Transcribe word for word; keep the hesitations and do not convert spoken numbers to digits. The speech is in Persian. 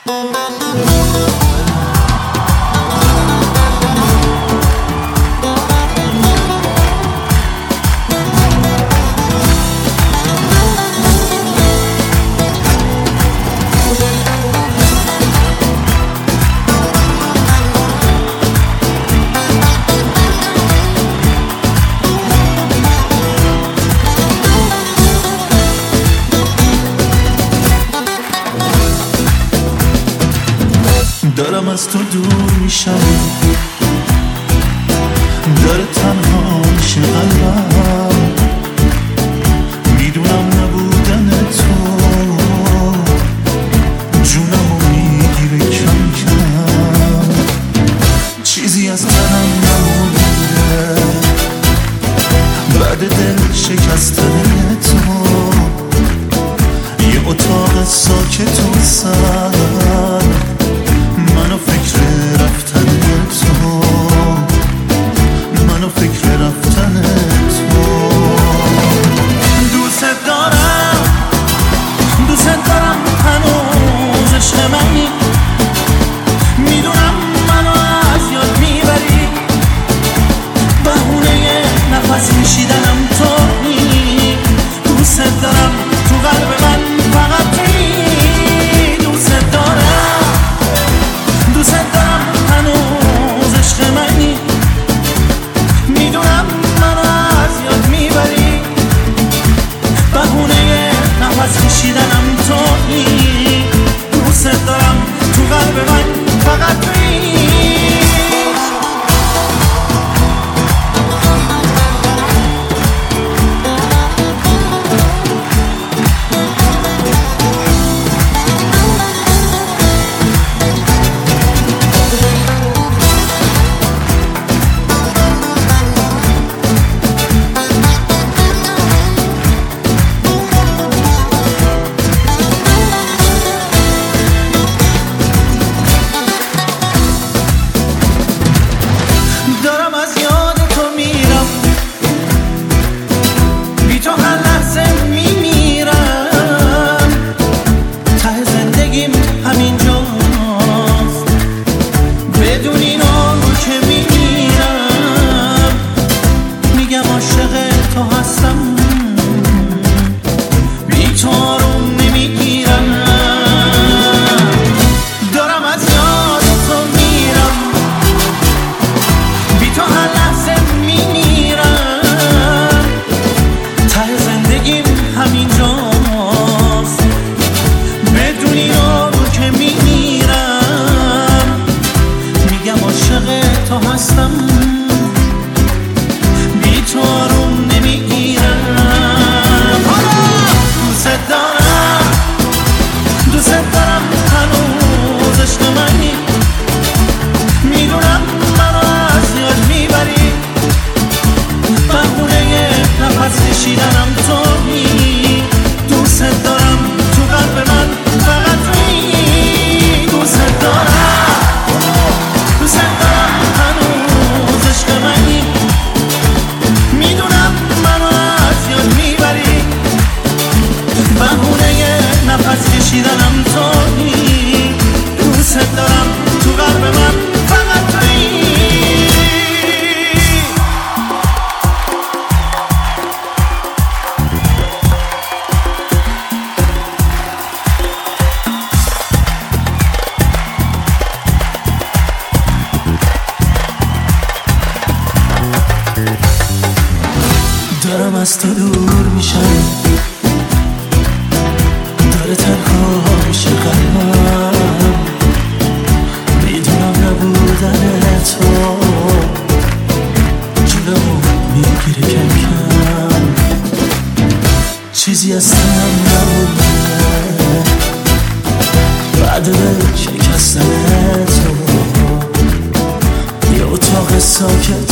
دارم از تو دور میشم، داره تنها میشه قلبم، میدونم نبودن تو جونمو میگیره کم کم، چیزی از تنم نمونده بعد دل شکستن تو، یه اتاق ساکت و سرد منو فکر رفتن تو، منو فکر رفتن تو. دوست دارم دوست دارم هنوز عشق منی، میدونم منو از یاد میبری، بهونه نفس کشیدنم تویی، دوست دارم تو قلب من فقط تویی، دوست دارم دوست دارم هنوز عشق منی، میدونم منو از یاد میبری، بهونه نفس کشیدنم تویی، دوست دارم تو قلب من فقط تویی. دارم از تو دور میشم، داره تنها میشه قلبم، میدونم نبودن تو جونمو میگیره کم کم، چیزی از تنم نمونده بعد شکستن تو، یه اتاق ساکت